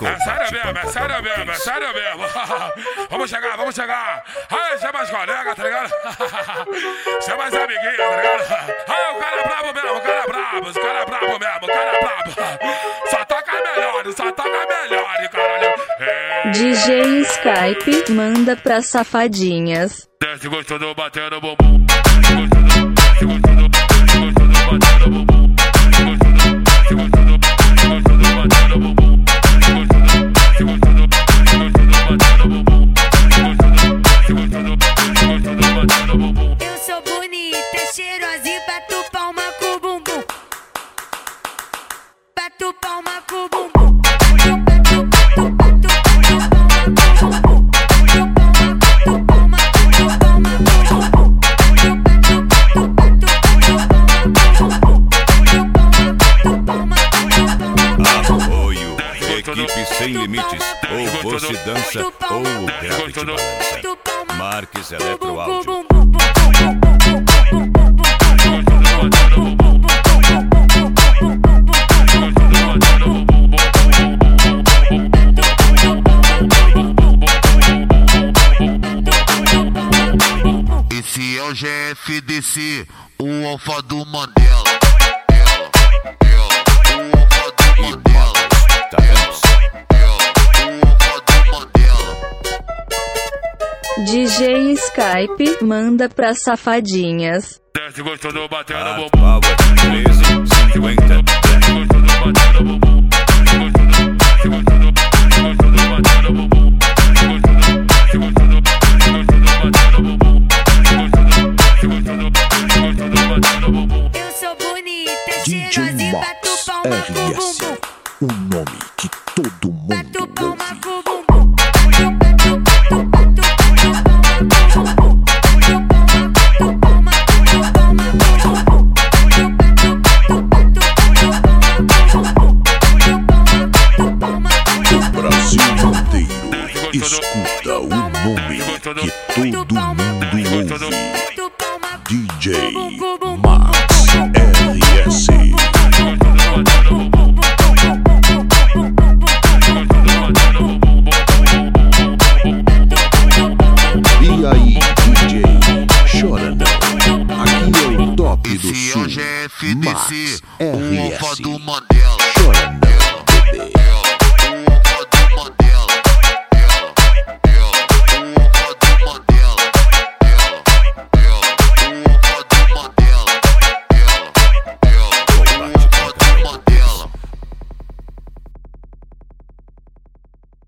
É sério mesmo, é sério mesmo, é sério mesmo. Vamos chegar, vamos chegar. Aí, chama as colegas, tá ligado? Chama as amiguinhas, tá ligado? Aí, o cara é brabo mesmo, o cara é brabo, o cara é brabo mesmo, o cara é brabo. Só toca melhor, caralho. DJ Skype manda pra safadinhas. Desce gostoso batendo bumbum. Desce gostoso batendo bumbum. Desce gostoso batendo bumbum. Desce gostoso batendo bumbum. Eu sou bonita, cheirosa e bato palma com o bumbum. Bato palma com o bumbum. Apoio, equipe sem limites. Ou você dança ou o gravity balança. Marques Eletro Áudio. Esse é o GFDC, o alfa do Mandela. O alfa do Mandela. O alfa do Mandela. DJ Skype manda pra safadinhas. Desce gostoso batendo bumbum. Power 1350. Desce gostoso batendo bumbum. Desce gostoso batendo bumbum. Desce gostoso batendo bumbum. Eu sou bonita, DJ cheirosa e bato Max palma com o RS, bumbum. o nome que todo Bato mundo palma ouve. com o bumbum. O Brasil inteiro escuta o nome que todo mundo ouve. DJ Max RS. E aí, DJ, chora não. Aqui é o top do Esse é o sul. GFDC, Max o alfa RS. do